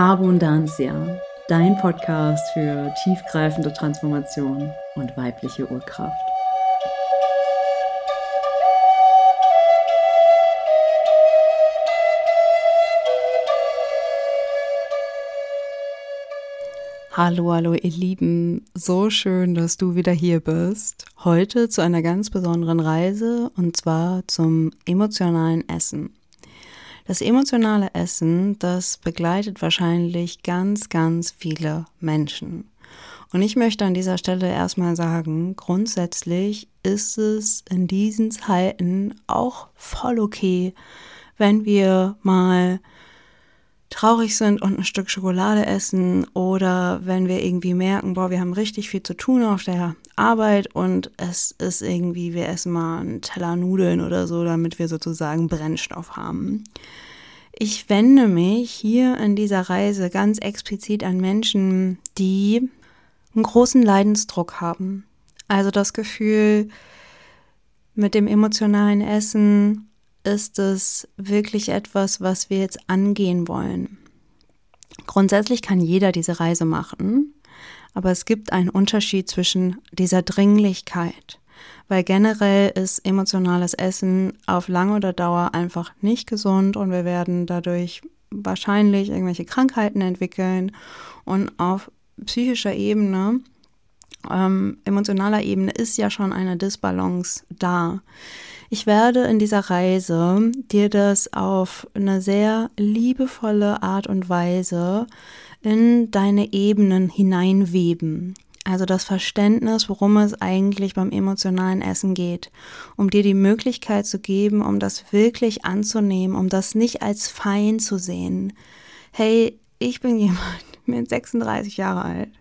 Abundantia, dein Podcast für tiefgreifende Transformation und weibliche Urkraft. Hallo, hallo ihr Lieben, so schön, dass du wieder hier bist. Heute zu einer ganz besonderen Reise und zwar zum emotionalen Essen. Das emotionale Essen, das begleitet wahrscheinlich ganz, ganz viele Menschen. Und ich möchte an dieser Stelle erstmal sagen, grundsätzlich ist es in diesen Zeiten auch voll okay, wenn wir mal traurig sind und ein Stück Schokolade essen oder wenn wir irgendwie merken, boah, wir haben richtig viel zu tun auf der Arbeit und es ist irgendwie, wir essen mal einen Teller Nudeln oder so, damit wir sozusagen Brennstoff haben. Ich wende mich hier in dieser Reise ganz explizit an Menschen, die einen großen Leidensdruck haben. Also das Gefühl, mit dem emotionalen Essen ist es wirklich etwas, was wir jetzt angehen wollen. Grundsätzlich kann jeder diese Reise machen, aber es gibt einen Unterschied zwischen dieser Dringlichkeit, weil generell ist emotionales Essen auf lange oder Dauer einfach nicht gesund und wir werden dadurch wahrscheinlich irgendwelche Krankheiten entwickeln und auf psychischer Ebene, emotionaler Ebene ist ja schon eine Disbalance da. Ich werde in dieser Reise dir das auf eine sehr liebevolle Art und Weise in deine Ebenen hineinweben. Also das Verständnis, worum es eigentlich beim emotionalen Essen geht, um dir die Möglichkeit zu geben, um das wirklich anzunehmen, um das nicht als Feind zu sehen. Hey, ich bin jemand, ich bin 36 Jahre alt.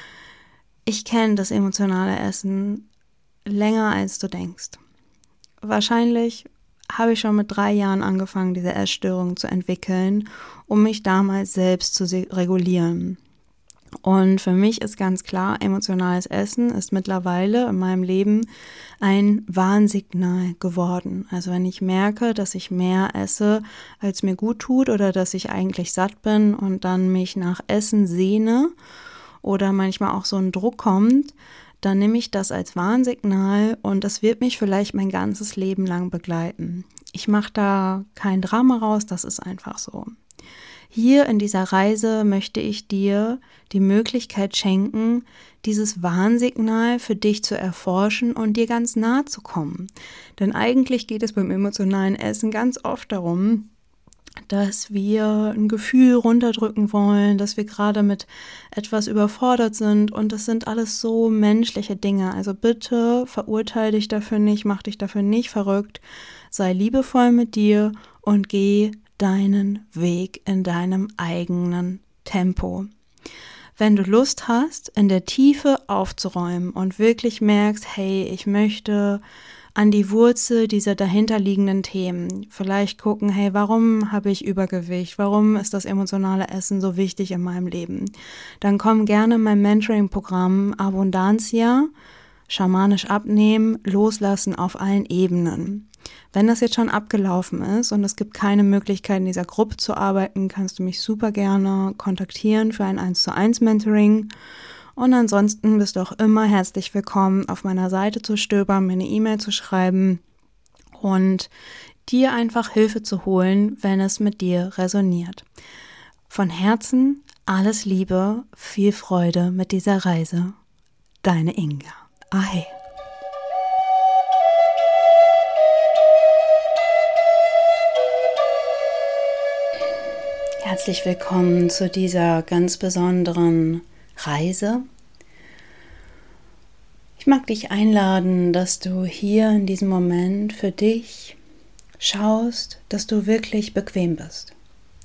Ich kenne das emotionale Essen länger, als du denkst. Wahrscheinlich habe ich schon mit 3 Jahren angefangen, diese Essstörung zu entwickeln, um mich damals selbst zu regulieren. Und für mich ist ganz klar, emotionales Essen ist mittlerweile in meinem Leben ein Warnsignal geworden. Also wenn ich merke, dass ich mehr esse, als mir gut tut oder dass ich eigentlich satt bin und dann mich nach Essen sehne oder manchmal auch so ein Druck kommt, dann nehme ich das als Warnsignal und das wird mich vielleicht mein ganzes Leben lang begleiten. Ich mache da kein Drama raus, das ist einfach so. Hier in dieser Reise möchte ich dir die Möglichkeit schenken, dieses Warnsignal für dich zu erforschen und dir ganz nahe zu kommen. Denn eigentlich geht es beim emotionalen Essen ganz oft darum, dass wir ein Gefühl runterdrücken wollen, dass wir gerade mit etwas überfordert sind und das sind alles so menschliche Dinge. Also bitte verurteile dich dafür nicht, mach dich dafür nicht verrückt, sei liebevoll mit dir und geh deinen Weg in deinem eigenen Tempo. Wenn du Lust hast, in der Tiefe aufzuräumen und wirklich merkst, hey, ich möchte an die Wurzel dieser dahinterliegenden Themen. Vielleicht gucken, hey, warum habe ich Übergewicht? Warum ist das emotionale Essen so wichtig in meinem Leben? Dann komm gerne in mein Mentoring-Programm Abundantia, schamanisch abnehmen, loslassen auf allen Ebenen. Wenn das jetzt schon abgelaufen ist und es gibt keine Möglichkeit, in dieser Gruppe zu arbeiten, kannst du mich super gerne kontaktieren für ein 1:1 Mentoring. Und ansonsten bist du auch immer herzlich willkommen, auf meiner Seite zu stöbern, mir eine E-Mail zu schreiben und dir einfach Hilfe zu holen, wenn es mit dir resoniert. Von Herzen alles Liebe, viel Freude mit dieser Reise. Deine Inga. Ahei. Herzlich willkommen zu dieser ganz besonderen Reise. Ich mag dich einladen, dass du hier in diesem Moment für dich schaust, dass du wirklich bequem bist.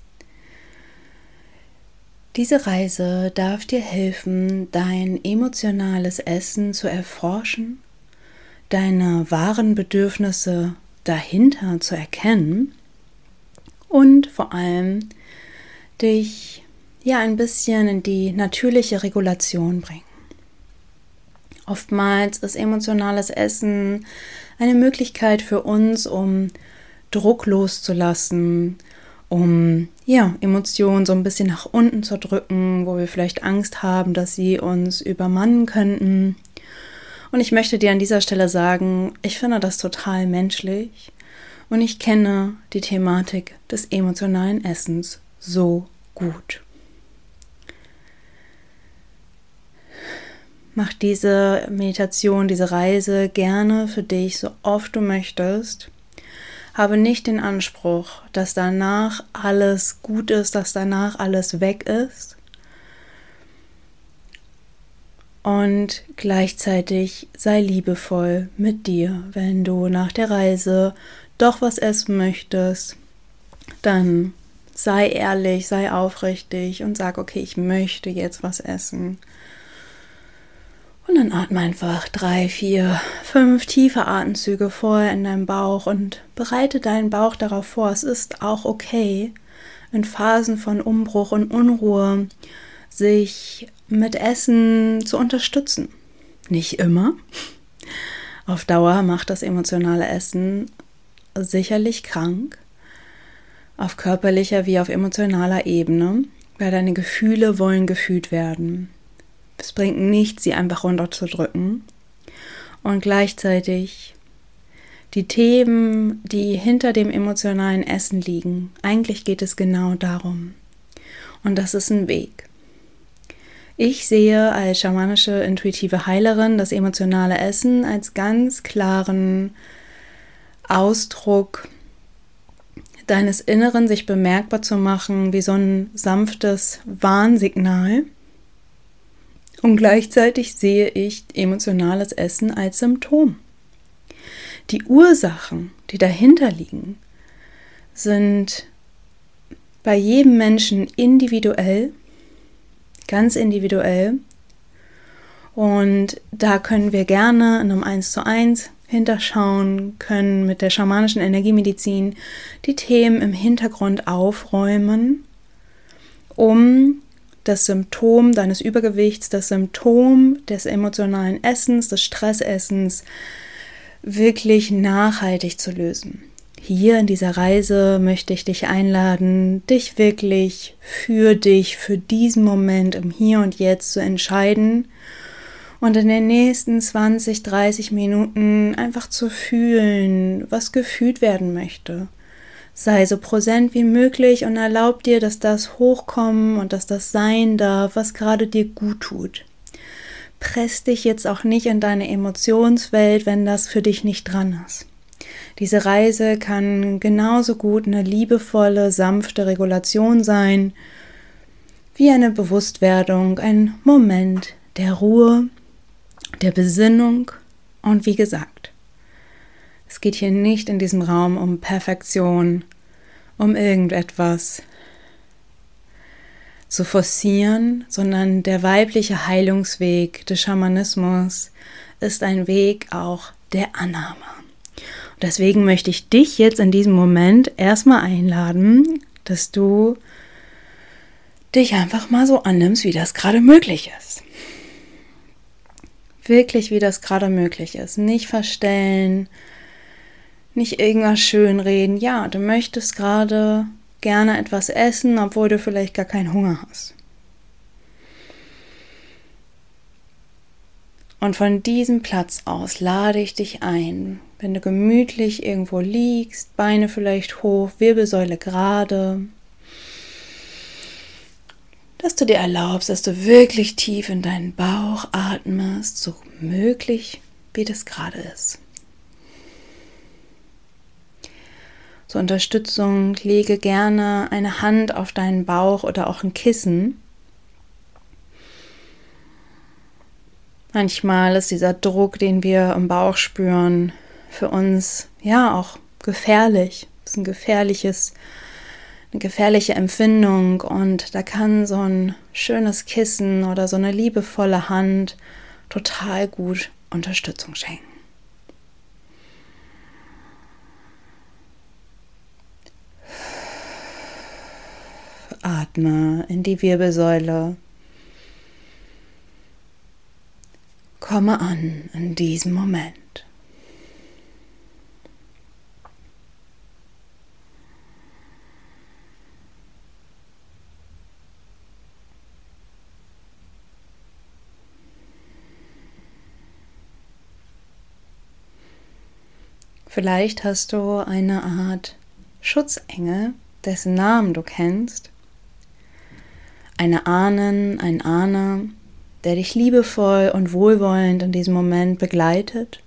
Diese Reise darf dir helfen, dein emotionales Essen zu erforschen, deine wahren Bedürfnisse dahinter zu erkennen und vor allem dich ein bisschen in die natürliche Regulation bringen. Oftmals ist emotionales Essen eine Möglichkeit für uns, um Druck loszulassen, um Emotionen so ein bisschen nach unten zu drücken, wo wir vielleicht Angst haben, dass sie uns übermannen könnten. Und ich möchte dir an dieser Stelle sagen, ich finde das total menschlich und ich kenne die Thematik des emotionalen Essens so gut. Mach diese Meditation, diese Reise gerne für dich, so oft du möchtest. Habe nicht den Anspruch, dass danach alles gut ist, dass danach alles weg ist. Und gleichzeitig sei liebevoll mit dir. Wenn du nach der Reise doch was essen möchtest, dann sei ehrlich, sei aufrichtig und sag, okay, ich möchte jetzt was essen. Und dann atme einfach 3, 4, 5 tiefe Atemzüge vorher in deinen Bauch und bereite deinen Bauch darauf vor. Es ist auch okay, in Phasen von Umbruch und Unruhe sich mit Essen zu unterstützen. Nicht immer. Auf Dauer macht das emotionale Essen sicherlich krank. Auf körperlicher wie auf emotionaler Ebene, weil deine Gefühle wollen gefühlt werden. Es bringt nichts, sie einfach runterzudrücken. Und gleichzeitig die Themen, die hinter dem emotionalen Essen liegen, eigentlich geht es genau darum. Und das ist ein Weg. Ich sehe als schamanische, intuitive Heilerin das emotionale Essen als ganz klaren Ausdruck deines Inneren, sich bemerkbar zu machen, wie so ein sanftes Warnsignal. Und gleichzeitig sehe ich emotionales Essen als Symptom. Die Ursachen, die dahinter liegen, sind bei jedem Menschen individuell, ganz individuell. Und da können wir gerne in einem 1:1 hinterschauen, können mit der schamanischen Energiemedizin die Themen im Hintergrund aufräumen, um das Symptom deines Übergewichts, das Symptom des emotionalen Essens, des Stressessens wirklich nachhaltig zu lösen. Hier in dieser Reise möchte ich dich einladen, dich wirklich für diesen Moment im Hier und Jetzt zu entscheiden und in den nächsten 20, 30 Minuten einfach zu fühlen, was gefühlt werden möchte. Sei so präsent wie möglich und erlaub dir, dass das hochkommen und dass das sein darf, was gerade dir gut tut. Press dich jetzt auch nicht in deine Emotionswelt, wenn das für dich nicht dran ist. Diese Reise kann genauso gut eine liebevolle, sanfte Regulation sein, wie eine Bewusstwerdung, ein Moment der Ruhe, der Besinnung und wie gesagt, es geht hier nicht in diesem Raum um Perfektion, um irgendetwas zu forcieren, sondern der weibliche Heilungsweg des Schamanismus ist ein Weg auch der Annahme. Und deswegen möchte ich dich jetzt in diesem Moment erstmal einladen, dass du dich einfach mal so annimmst, wie das gerade möglich ist. Wirklich, wie das gerade möglich ist. Nicht verstellen, nicht irgendwas schönreden. Ja, du möchtest gerade gerne etwas essen, obwohl du vielleicht gar keinen Hunger hast. Und von diesem Platz aus lade ich dich ein, wenn du gemütlich irgendwo liegst, Beine vielleicht hoch, Wirbelsäule gerade, dass du dir erlaubst, dass du wirklich tief in deinen Bauch atmest, so möglich wie das gerade ist. Zur Unterstützung lege gerne eine Hand auf deinen Bauch oder auch ein Kissen. Manchmal ist dieser Druck, den wir im Bauch spüren, für uns ja auch gefährlich. Das ist eine gefährliche Empfindung und da kann so ein schönes Kissen oder so eine liebevolle Hand total gut Unterstützung schenken. Atme in die Wirbelsäule. Komme an in diesem Moment. Vielleicht hast du eine Art Schutzengel, dessen Namen du kennst. Eine Ahnen, ein Ahne, der dich liebevoll und wohlwollend in diesem Moment begleitet.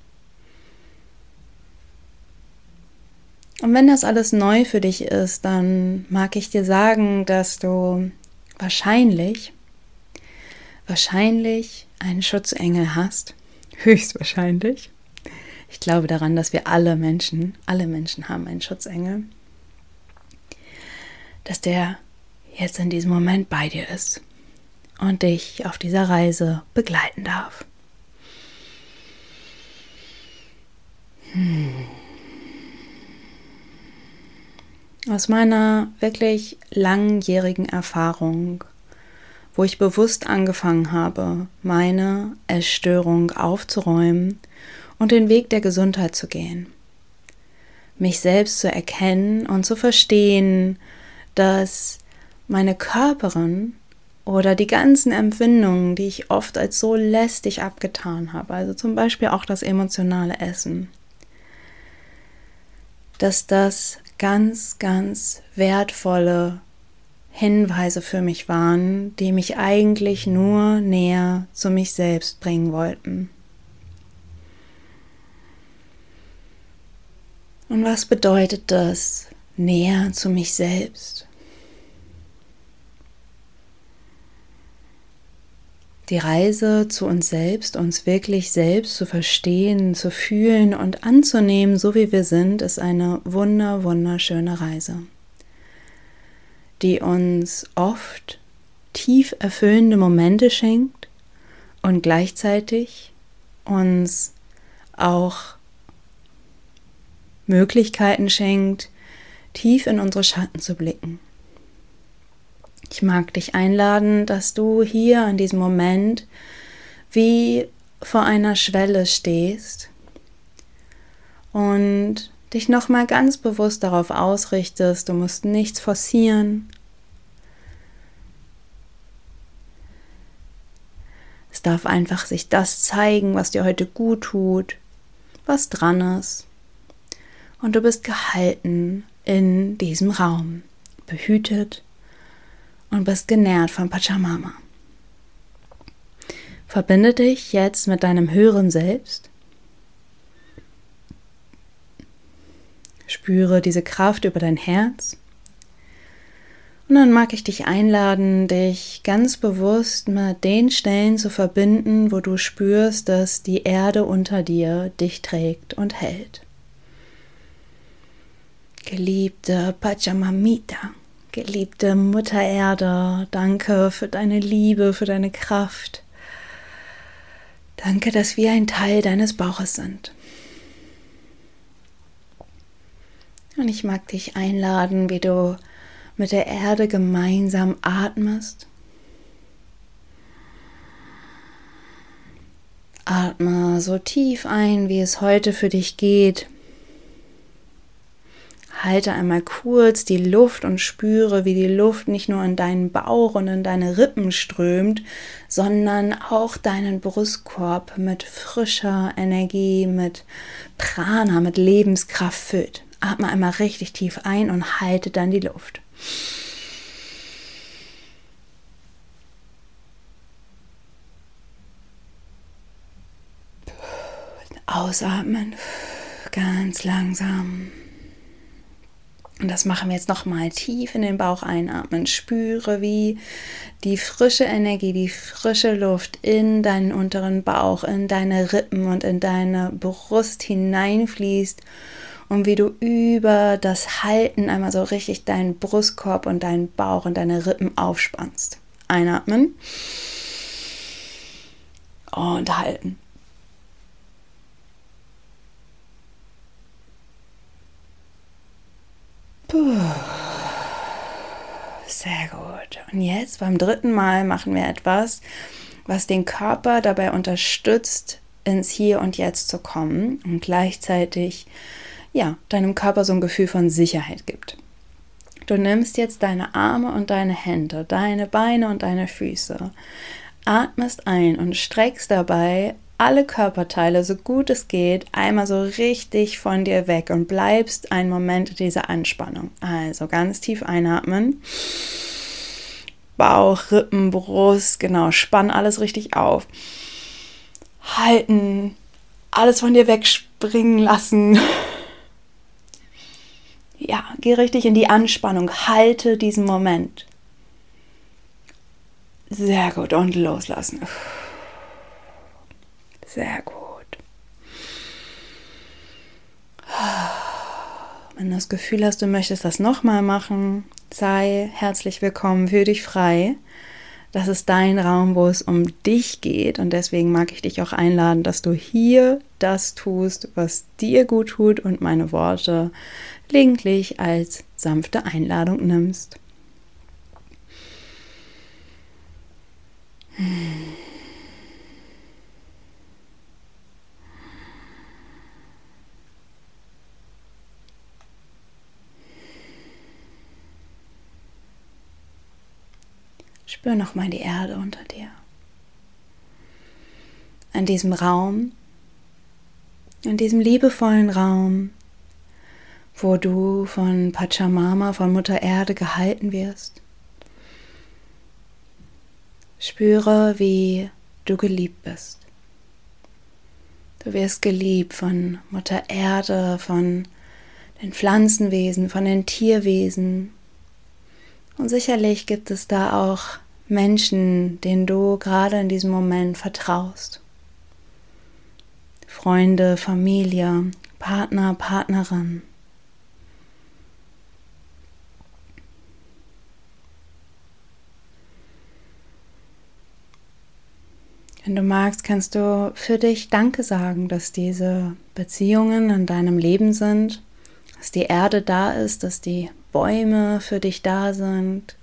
Und wenn das alles neu für dich ist, dann mag ich dir sagen, dass du wahrscheinlich einen Schutzengel hast. Höchstwahrscheinlich. Ich glaube daran, dass wir alle Menschen haben einen Schutzengel. Dass der jetzt in diesem Moment bei dir ist und dich auf dieser Reise begleiten darf. Aus meiner wirklich langjährigen Erfahrung, wo ich bewusst angefangen habe, meine Essstörung aufzuräumen und den Weg der Gesundheit zu gehen. Mich selbst zu erkennen und zu verstehen, dass meine Körperin oder die ganzen Empfindungen, die ich oft als so lästig abgetan habe, also zum Beispiel auch das emotionale Essen, dass das ganz, ganz wertvolle Hinweise für mich waren, die mich eigentlich nur näher zu mich selbst bringen wollten. Und was bedeutet das, näher zu mich selbst? Die Reise zu uns selbst, uns wirklich selbst zu verstehen, zu fühlen und anzunehmen, so wie wir sind, ist eine wunderschöne Reise, die uns oft tief erfüllende Momente schenkt und gleichzeitig uns auch Möglichkeiten schenkt, tief in unsere Schatten zu blicken. Ich mag dich einladen, dass du hier in diesem Moment wie vor einer Schwelle stehst und dich nochmal ganz bewusst darauf ausrichtest. Du musst nichts forcieren. Es darf einfach sich das zeigen, was dir heute gut tut, was dran ist. Und du bist gehalten in diesem Raum, behütet und bist genährt von Pachamama. Verbinde dich jetzt mit deinem höheren Selbst. Spüre diese Kraft über dein Herz. Und dann mag ich dich einladen, dich ganz bewusst mit den Stellen zu verbinden, wo du spürst, dass die Erde unter dir dich trägt und hält. Geliebte Pachamamita, geliebte Mutter Erde, danke für deine Liebe, für deine Kraft. Danke, dass wir ein Teil deines Bauches sind. Und ich mag dich einladen, wie du mit der Erde gemeinsam atmest. Atme so tief ein, wie es heute für dich geht. Halte einmal kurz die Luft und spüre, wie die Luft nicht nur in deinen Bauch und in deine Rippen strömt, sondern auch deinen Brustkorb mit frischer Energie, mit Prana, mit Lebenskraft füllt. Atme einmal richtig tief ein und halte dann die Luft. Ausatmen, ganz langsam. Und das machen wir jetzt nochmal tief in den Bauch einatmen. Spüre, wie die frische Energie, die frische Luft in deinen unteren Bauch, in deine Rippen und in deine Brust hineinfließt und wie du über das Halten einmal so richtig deinen Brustkorb und deinen Bauch und deine Rippen aufspannst. Einatmen und halten. Puh. Sehr gut. Und jetzt beim dritten Mal machen wir etwas, was den Körper dabei unterstützt, ins Hier und Jetzt zu kommen und gleichzeitig deinem Körper so ein Gefühl von Sicherheit gibt. Du nimmst jetzt deine Arme und deine Hände, deine Beine und deine Füße, atmest ein und streckst dabei alle Körperteile, so gut es geht, einmal so richtig von dir weg und bleibst einen Moment in dieser Anspannung. Also ganz tief einatmen. Bauch, Rippen, Brust, genau, spann alles richtig auf. Halten, alles von dir wegspringen lassen. Ja, geh richtig in die Anspannung, halte diesen Moment. Sehr gut, und loslassen. Sehr gut. Wenn du das Gefühl hast, du möchtest das nochmal machen, sei herzlich willkommen, fühl dich frei. Das ist dein Raum, wo es um dich geht, und deswegen mag ich dich auch einladen, dass du hier das tust, was dir gut tut, und meine Worte gelegentlich als sanfte Einladung nimmst. Spür nochmal die Erde unter dir. In diesem Raum, in diesem liebevollen Raum, wo du von Pachamama, von Mutter Erde gehalten wirst. Spüre, wie du geliebt bist. Du wirst geliebt von Mutter Erde, von den Pflanzenwesen, von den Tierwesen. Und sicherlich gibt es da auch Menschen, denen du gerade in diesem Moment vertraust. Freunde, Familie, Partner, Partnerin. Wenn du magst, kannst du für dich Danke sagen, dass diese Beziehungen in deinem Leben sind, dass die Erde da ist, dass die Bäume für dich da sind,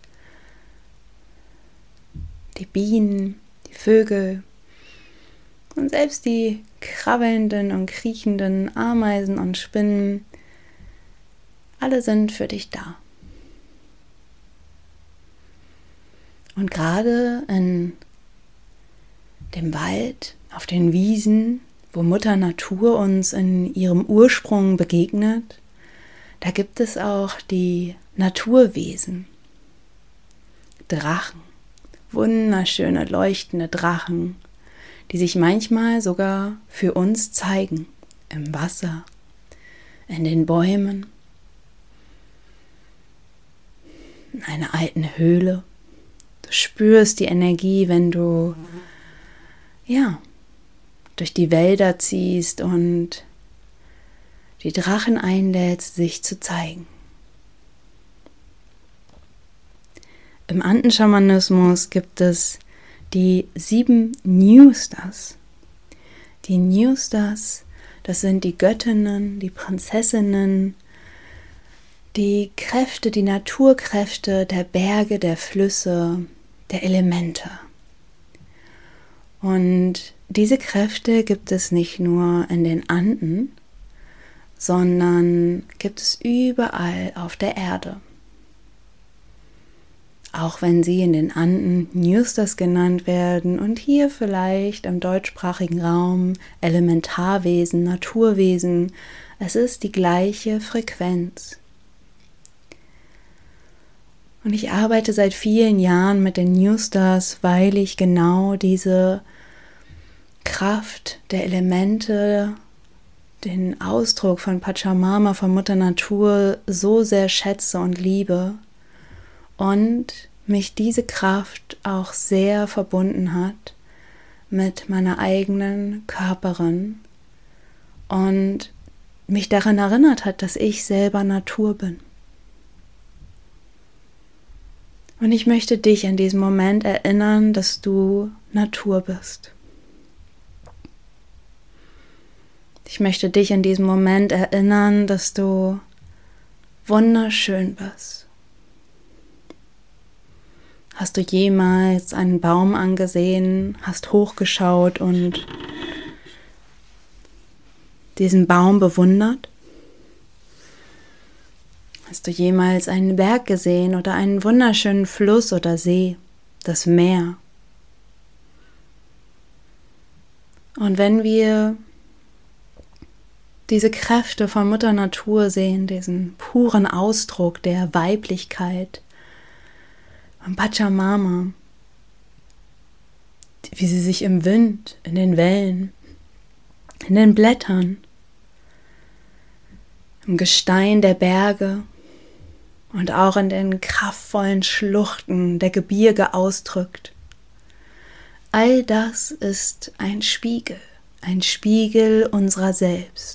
die Bienen, die Vögel und selbst die krabbelnden und kriechenden Ameisen und Spinnen, alle sind für dich da. Und gerade in dem Wald, auf den Wiesen, wo Mutter Natur uns in ihrem Ursprung begegnet, da gibt es auch die Naturwesen, Drachen, wunderschöne leuchtende Drachen, die sich manchmal sogar für uns zeigen, im Wasser, in den Bäumen, in einer alten Höhle. Du spürst die Energie, wenn du durch die Wälder ziehst und die Drachen einlädst, sich zu zeigen. Im Anden-Schamanismus gibt es die 7 New Stars. Die New Stars, das sind die Göttinnen, die Prinzessinnen, die Kräfte, die Naturkräfte der Berge, der Flüsse, der Elemente. Und diese Kräfte gibt es nicht nur in den Anden, sondern gibt es überall auf der Erde. Auch wenn sie in den Anden New Stars genannt werden und hier vielleicht im deutschsprachigen Raum Elementarwesen, Naturwesen, es ist die gleiche Frequenz. Und ich arbeite seit vielen Jahren mit den New Stars, weil ich genau diese Kraft der Elemente, den Ausdruck von Pachamama, von Mutter Natur so sehr schätze und liebe und mich diese Kraft auch sehr verbunden hat mit meiner eigenen Körperin und mich daran erinnert hat, dass ich selber Natur bin. Und ich möchte dich in diesem Moment erinnern, dass du Natur bist. Ich möchte dich in diesem Moment erinnern, dass du wunderschön bist. Hast du jemals einen Baum angesehen, hast hochgeschaut und diesen Baum bewundert? Hast du jemals einen Berg gesehen oder einen wunderschönen Fluss oder See, das Meer? Und wenn wir diese Kräfte von Mutter Natur sehen, diesen puren Ausdruck der Weiblichkeit von Pachamama, wie sie sich im Wind, in den Wellen, in den Blättern, im Gestein der Berge und auch in den kraftvollen Schluchten der Gebirge ausdrückt. All das ist ein Spiegel unserer selbst.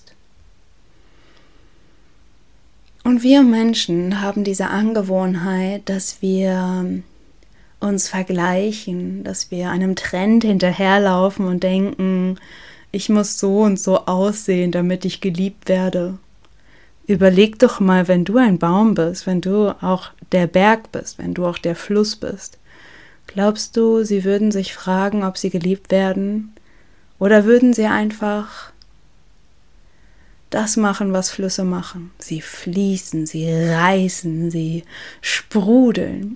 Und wir Menschen haben diese Angewohnheit, dass wir uns vergleichen, dass wir einem Trend hinterherlaufen und denken, ich muss so und so aussehen, damit ich geliebt werde. Überleg doch mal, wenn du ein Baum bist, wenn du auch der Berg bist, wenn du auch der Fluss bist. Glaubst du, sie würden sich fragen, ob sie geliebt werden? Oder würden sie einfach das machen, was Flüsse machen? Sie fließen, sie reißen, sie sprudeln.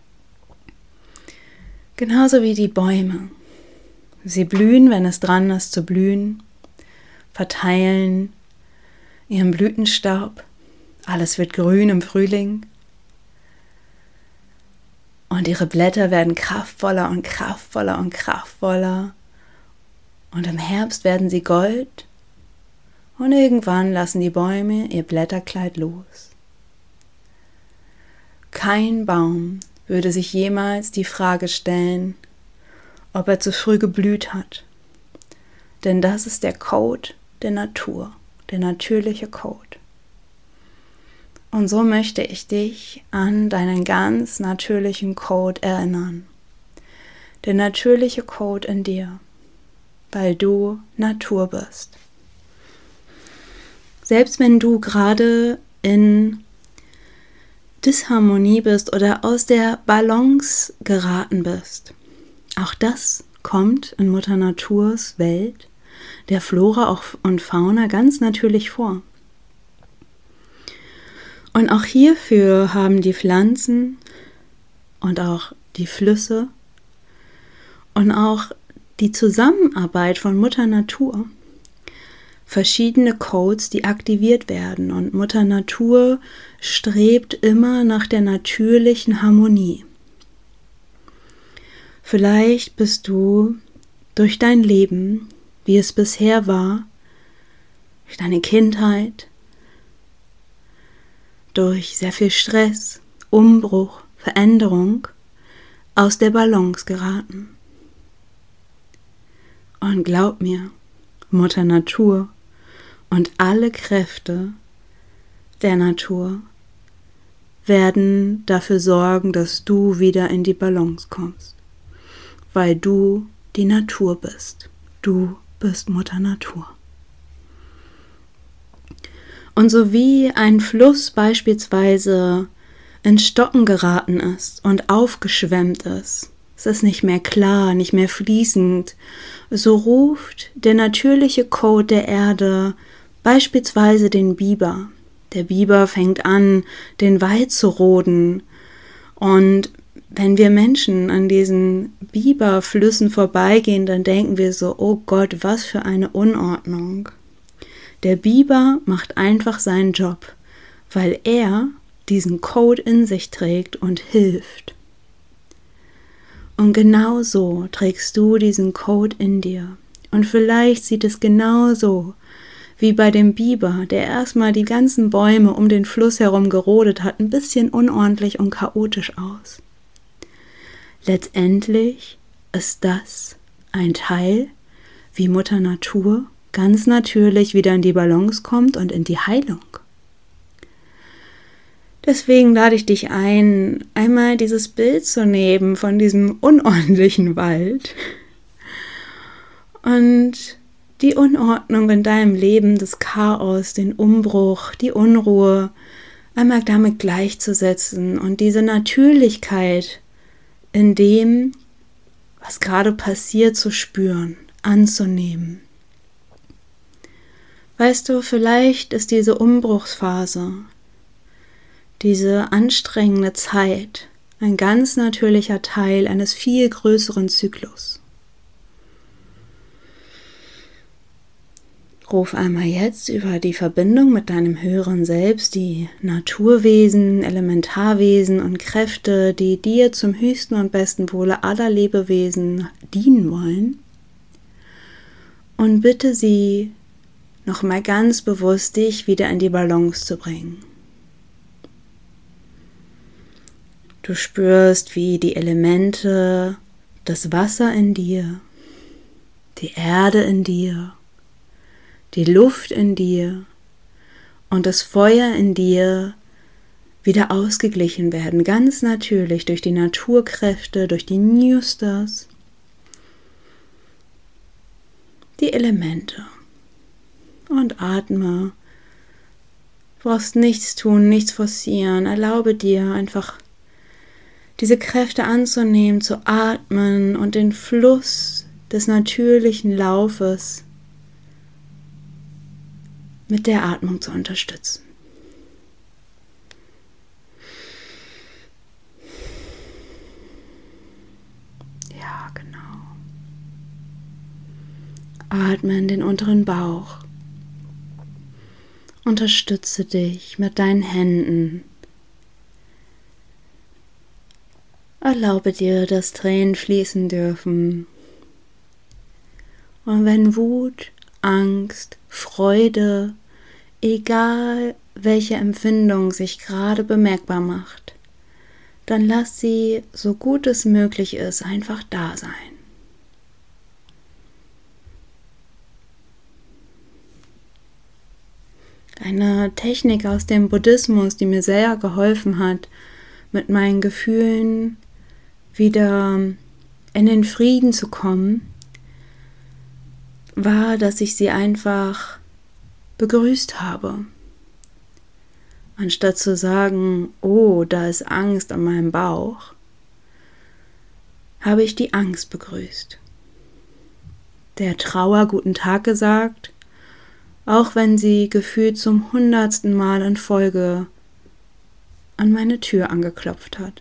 Genauso wie die Bäume. Sie blühen, wenn es dran ist zu blühen, verteilen ihren Blütenstaub. Alles wird grün im Frühling. Und ihre Blätter werden kraftvoller und kraftvoller und kraftvoller. Und im Herbst werden sie gold. Und irgendwann lassen die Bäume ihr Blätterkleid los. Kein Baum würde sich jemals die Frage stellen, ob er zu früh geblüht hat. Denn das ist der Code der Natur, der natürliche Code. Und so möchte ich dich an deinen ganz natürlichen Code erinnern. Der natürliche Code in dir, weil du Natur bist. Selbst wenn du gerade in Disharmonie bist oder aus der Balance geraten bist, auch das kommt in Mutter Naturs Welt, der Flora und Fauna ganz natürlich vor. Und auch hierfür haben die Pflanzen und auch die Flüsse und auch die Zusammenarbeit von Mutter Natur verschiedene Codes, die aktiviert werden, und Mutter Natur strebt immer nach der natürlichen Harmonie. Vielleicht bist du durch dein Leben, wie es bisher war, durch deine Kindheit, durch sehr viel Stress, Umbruch, Veränderung aus der Balance geraten. Und glaub mir, Mutter Natur und alle Kräfte der Natur werden dafür sorgen, dass du wieder in die Balance kommst, weil du die Natur bist. Du bist Mutter Natur. Und so wie ein Fluss beispielsweise ins Stocken geraten ist und aufgeschwemmt ist, es ist nicht mehr klar, nicht mehr fließend, so ruft der natürliche Code der Erde beispielsweise den Biber. Der Biber fängt an, den Wald zu roden. Und wenn wir Menschen an diesen Biberflüssen vorbeigehen, dann denken wir so, oh Gott, was für eine Unordnung. Der Biber macht einfach seinen Job, weil er diesen Code in sich trägt und hilft. Und genau so trägst du diesen Code in dir. Und vielleicht sieht es genau so wie bei dem Biber, der erstmal die ganzen Bäume um den Fluss herum gerodet hat, ein bisschen unordentlich und chaotisch aus. Letztendlich ist das ein Teil, wie Mutter Natur ganz natürlich wieder in die Balance kommt und in die Heilung. Deswegen lade ich dich ein, einmal dieses Bild zu nehmen von diesem unordentlichen Wald und die Unordnung in deinem Leben, das Chaos, den Umbruch, die Unruhe, einmal damit gleichzusetzen und diese Natürlichkeit in dem, was gerade passiert, zu spüren, anzunehmen. Weißt du, vielleicht ist diese Umbruchsphase, diese anstrengende Zeit, ein ganz natürlicher Teil eines viel größeren Zyklus. Ruf einmal jetzt über die Verbindung mit deinem höheren Selbst die Naturwesen, Elementarwesen und Kräfte, die dir zum höchsten und besten Wohle aller Lebewesen dienen wollen, und bitte sie, nochmal ganz bewusst dich wieder in die Balance zu bringen. Du spürst, wie die Elemente, das Wasser in dir, die Erde in dir, die Luft in dir und das Feuer in dir wieder ausgeglichen werden, ganz natürlich durch die Naturkräfte, durch die New Stars, die Elemente. Und atme. Du brauchst nichts tun, nichts forcieren. Erlaube dir einfach diese Kräfte anzunehmen, zu atmen und den Fluss des natürlichen Laufes mit der Atmung zu unterstützen. Ja, genau. Atme in den unteren Bauch. Unterstütze dich mit deinen Händen. Erlaube dir, dass Tränen fließen dürfen. Und wenn Wut, Angst, Freude, egal welche Empfindung sich gerade bemerkbar macht, dann lass sie, so gut es möglich ist, einfach da sein. Eine Technik aus dem Buddhismus, die mir sehr geholfen hat, mit meinen Gefühlen wieder in den Frieden zu kommen, war, dass ich sie einfach begrüßt habe. Anstatt zu sagen, oh, da ist Angst an meinem Bauch, habe ich die Angst begrüßt. Der Trauer guten Tag gesagt, auch wenn sie gefühlt zum 100. Mal in Folge an meine Tür angeklopft hat.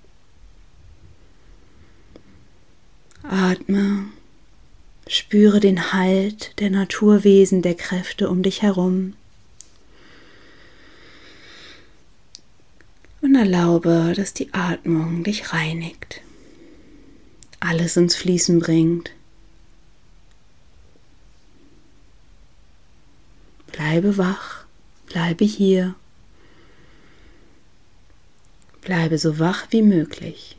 Atme, spüre den Halt der Naturwesen, der Kräfte um dich herum und erlaube, dass die Atmung dich reinigt, alles ins Fließen bringt. Bleibe wach, bleibe hier, bleibe so wach wie möglich.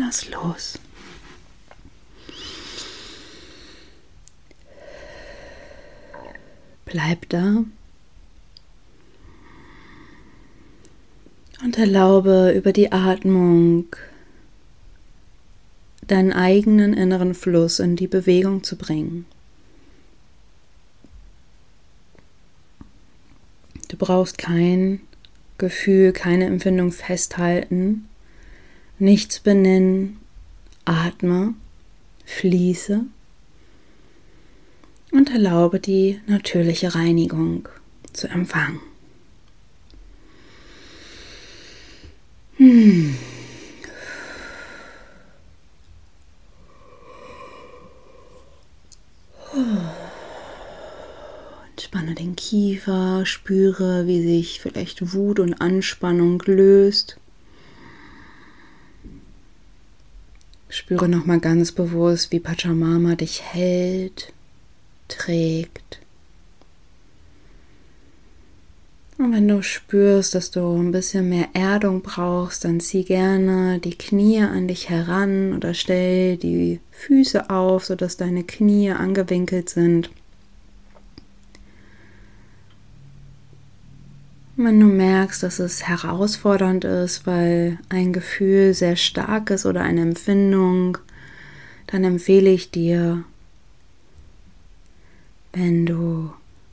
Lass los. Bleib da und erlaube über die Atmung deinen eigenen inneren Fluss in die Bewegung zu bringen. Du brauchst kein Gefühl, keine Empfindung festhalten, nichts benennen, atme, fließe und erlaube die natürliche Reinigung zu empfangen. Entspanne den Kiefer, spüre, wie sich vielleicht Wut und Anspannung löst. Spüre nochmal ganz bewusst, wie Pachamama dich hält, trägt. Und wenn du spürst, dass du ein bisschen mehr Erdung brauchst, dann zieh gerne die Knie an dich heran oder stell die Füße auf, sodass deine Knie angewinkelt sind. Wenn du merkst, dass es herausfordernd ist, weil ein Gefühl sehr stark ist oder eine Empfindung, dann empfehle ich dir, wenn du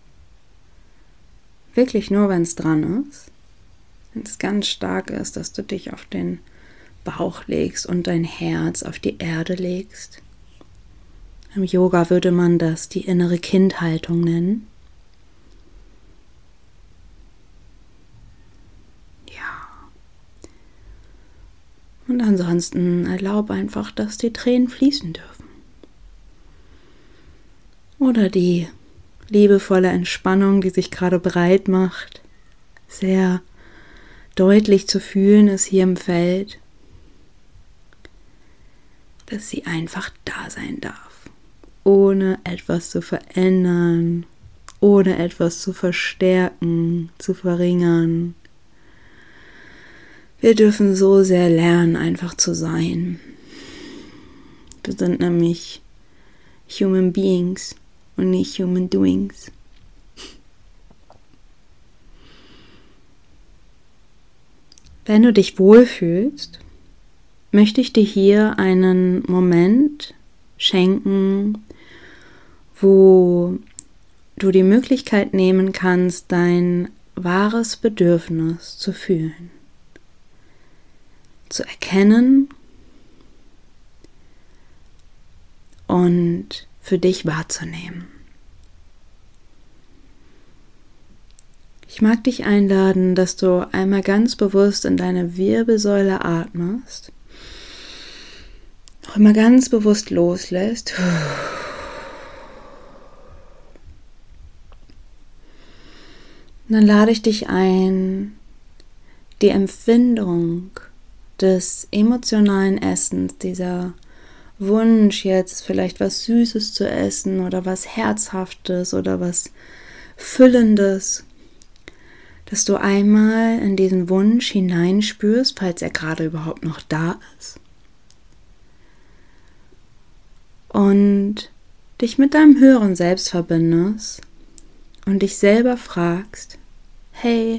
wirklich nur, wenn es dran ist, wenn es ganz stark ist, dass du dich auf den Bauch legst und dein Herz auf die Erde legst. Im Yoga würde man das die innere Kindhaltung nennen. Und ansonsten erlaube einfach, dass die Tränen fließen dürfen. Oder die liebevolle Entspannung, die sich gerade breit macht, sehr deutlich zu fühlen ist hier im Feld, dass sie einfach da sein darf, ohne etwas zu verändern, ohne etwas zu verstärken, zu verringern. Wir dürfen so sehr lernen, einfach zu sein. Wir sind nämlich Human Beings und nicht Human Doings. Wenn du dich wohlfühlst, möchte ich dir hier einen Moment schenken, wo du die Möglichkeit nehmen kannst, dein wahres Bedürfnis zu fühlen. Zu erkennen und für dich wahrzunehmen. Ich mag dich einladen, dass du einmal ganz bewusst in deine Wirbelsäule atmest, auch immer ganz bewusst loslässt. Und dann lade ich dich ein, die Empfindung des emotionalen Essens, dieser Wunsch jetzt vielleicht was Süßes zu essen oder was Herzhaftes oder was Füllendes, dass du einmal in diesen Wunsch hineinspürst, falls er gerade überhaupt noch da ist, und dich mit deinem höheren Selbst verbindest und dich selber fragst, hey,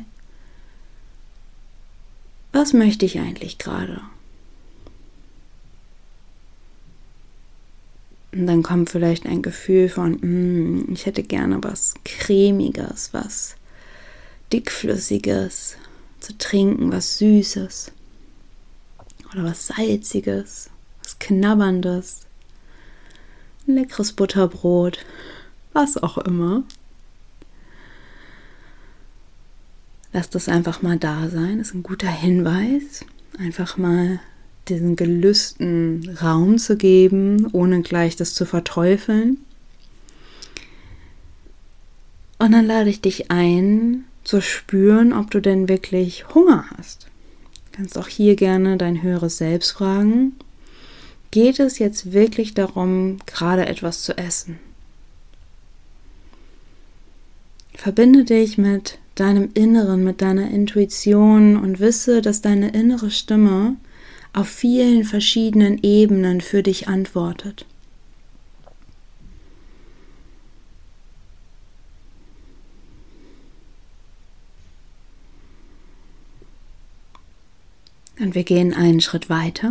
was möchte ich eigentlich gerade? Und dann kommt vielleicht ein Gefühl von, ich hätte gerne was Cremiges, was Dickflüssiges zu trinken, was Süßes oder was Salziges, was Knabberndes, ein leckeres Butterbrot, was auch immer. Lass das einfach mal da sein, das ist ein guter Hinweis, einfach mal diesen Gelüsten Raum zu geben, ohne gleich das zu verteufeln. Und dann lade ich dich ein, zu spüren, ob du denn wirklich Hunger hast. Du kannst auch hier gerne dein höheres Selbst fragen, geht es jetzt wirklich darum, gerade etwas zu essen? Verbinde dich mit deinem Inneren, mit deiner Intuition und wisse, dass deine innere Stimme auf vielen verschiedenen Ebenen für dich antwortet. Und wir gehen einen Schritt weiter.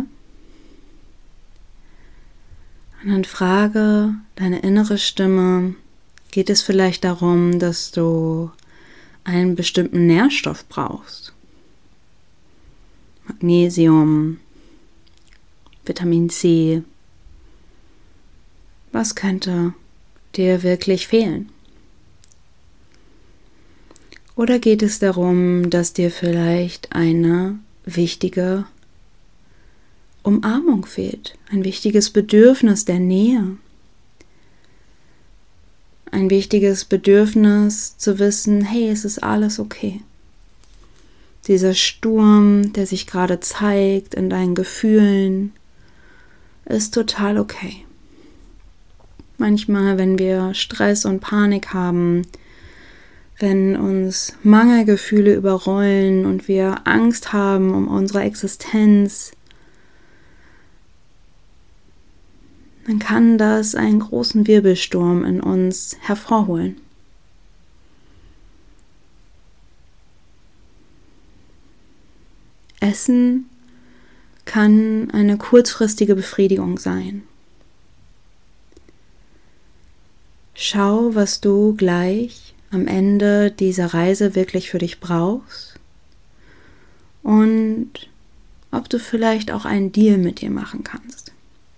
Und dann frage deine innere Stimme, geht es vielleicht darum, dass du einen bestimmten Nährstoff brauchst? Magnesium, Vitamin C. Was könnte dir wirklich fehlen? Oder geht es darum, dass dir vielleicht eine wichtige Umarmung fehlt, ein wichtiges Bedürfnis der Nähe, ein wichtiges Bedürfnis zu wissen, hey, es ist alles okay. Dieser Sturm, der sich gerade zeigt in deinen Gefühlen, ist total okay. Manchmal, wenn wir Stress und Panik haben, wenn uns Mangelgefühle überrollen und wir Angst haben um unsere Existenz, dann kann das einen großen Wirbelsturm in uns hervorholen. Essen kann eine kurzfristige Befriedigung sein. Schau, was du gleich am Ende dieser Reise wirklich für dich brauchst und ob du vielleicht auch einen Deal mit dir machen kannst.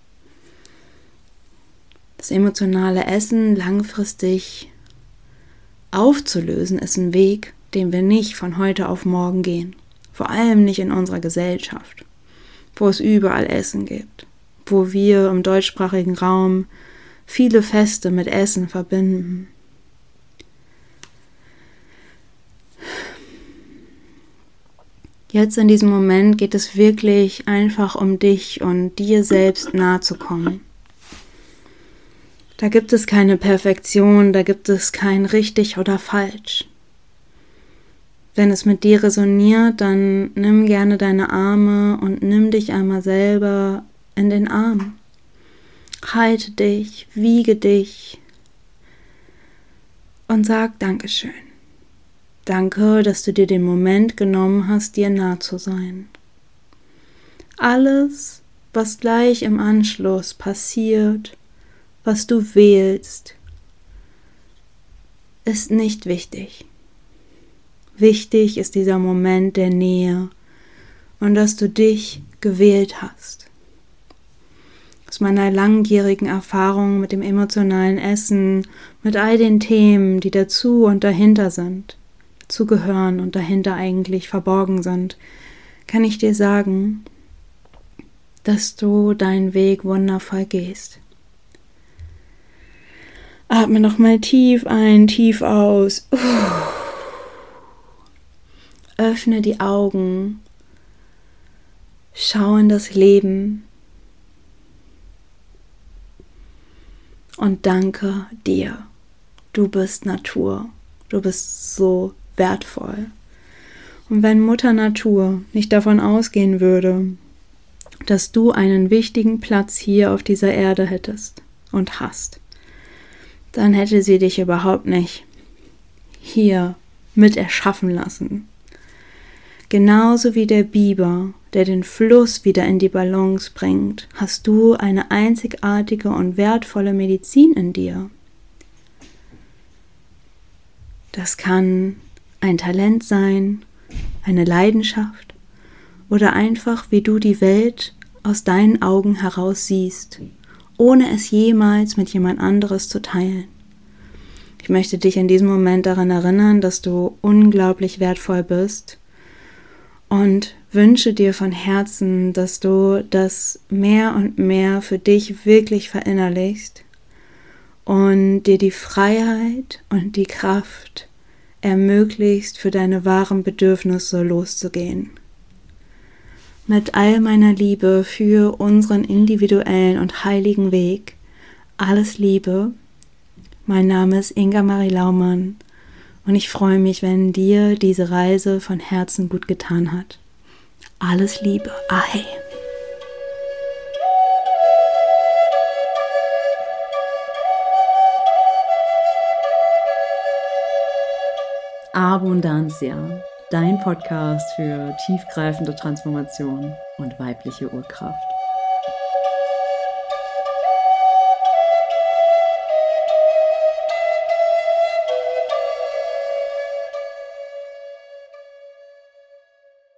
Das emotionale Essen langfristig aufzulösen, ist ein Weg, den wir nicht von heute auf morgen gehen. Vor allem nicht in unserer Gesellschaft, wo es überall Essen gibt, wo wir im deutschsprachigen Raum viele Feste mit Essen verbinden. Jetzt in diesem Moment geht es wirklich einfach um dich und dir selbst nahe zu kommen. Da gibt es keine Perfektion, da gibt es kein richtig oder falsch. Wenn es mit dir resoniert, dann nimm gerne deine Arme und nimm dich einmal selber in den Arm. Halte dich, wiege dich und sag Dankeschön. Danke, dass du dir den Moment genommen hast, dir nah zu sein. Alles, was gleich im Anschluss passiert, was du wählst, ist nicht wichtig. Wichtig ist dieser Moment der Nähe und dass du dich gewählt hast. Aus meiner langjährigen Erfahrung mit dem emotionalen Essen, mit all den Themen, die dazu und dahinter sind, zugehören und dahinter eigentlich verborgen sind, kann ich dir sagen, dass du deinen Weg wundervoll gehst. Atme nochmal tief ein, tief aus. Öffne die Augen. Schau in das Leben. Und danke dir. Du bist Natur. Du bist so wertvoll. Und wenn Mutter Natur nicht davon ausgehen würde, dass du einen wichtigen Platz hier auf dieser Erde hättest und hast, dann hätte sie dich überhaupt nicht hier mit erschaffen lassen. Genauso wie der Biber, der den Fluss wieder in die Balance bringt, hast du eine einzigartige und wertvolle Medizin in dir. Das kann ein Talent sein, eine Leidenschaft oder einfach, wie du die Welt aus deinen Augen heraus siehst, ohne es jemals mit jemand anderes zu teilen. Ich möchte dich in diesem Moment daran erinnern, dass du unglaublich wertvoll bist und wünsche dir von Herzen, dass du das mehr und mehr für dich wirklich verinnerlichst und dir die Freiheit und die Kraft ermöglicht, für deine wahren Bedürfnisse loszugehen. Mit all meiner Liebe für unseren individuellen und heiligen Weg, alles Liebe. Mein Name ist Inga Marie Laumann und ich freue mich, wenn dir diese Reise von Herzen gut getan hat. Alles Liebe, Ahei. Abundantia, dein Podcast für tiefgreifende Transformation und weibliche Urkraft.